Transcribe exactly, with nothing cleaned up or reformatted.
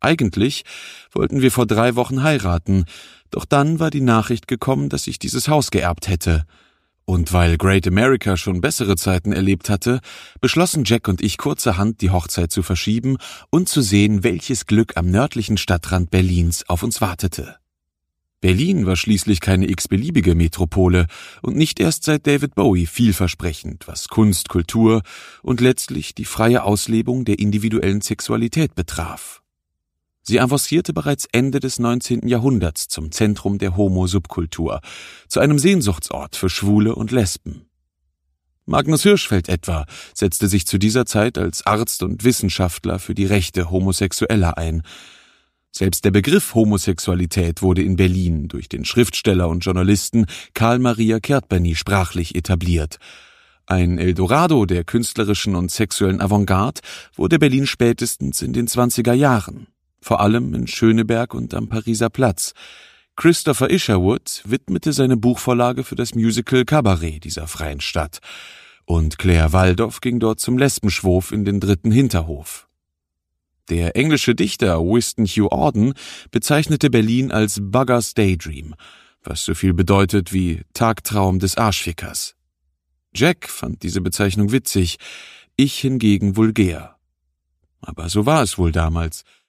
Eigentlich wollten wir vor drei Wochen heiraten, doch dann war die Nachricht gekommen, dass ich dieses Haus geerbt hätte. Und weil Great America schon bessere Zeiten erlebt hatte, beschlossen Jack und ich kurzerhand, die Hochzeit zu verschieben und zu sehen, welches Glück am nördlichen Stadtrand Berlins auf uns wartete. Berlin war schließlich keine x-beliebige Metropole und nicht erst seit David Bowie vielversprechend, was Kunst, Kultur und letztlich die freie Auslebung der individuellen Sexualität betraf. Sie avancierte bereits Ende des neunzehnten Jahrhunderts zum Zentrum der Homo-Subkultur, zu einem Sehnsuchtsort für Schwule und Lesben. Magnus Hirschfeld etwa setzte sich zu dieser Zeit als Arzt und Wissenschaftler für die Rechte Homosexueller ein. Selbst der Begriff Homosexualität wurde in Berlin durch den Schriftsteller und Journalisten Karl Maria Kertbeny sprachlich etabliert. Ein Eldorado der künstlerischen und sexuellen Avantgarde wurde Berlin spätestens in den zwanziger Jahren, vor allem in Schöneberg und am Pariser Platz. Christopher Isherwood widmete seine Buchvorlage für das Musical Cabaret dieser freien Stadt, und Claire Waldoff ging dort zum Lesbenschwurf in den dritten Hinterhof. Der englische Dichter Winston Hugh Auden bezeichnete Berlin als Bugger's Daydream, was so viel bedeutet wie Tagtraum des Arschfickers. Jack fand diese Bezeichnung witzig, ich hingegen vulgär. Aber so war es wohl damals.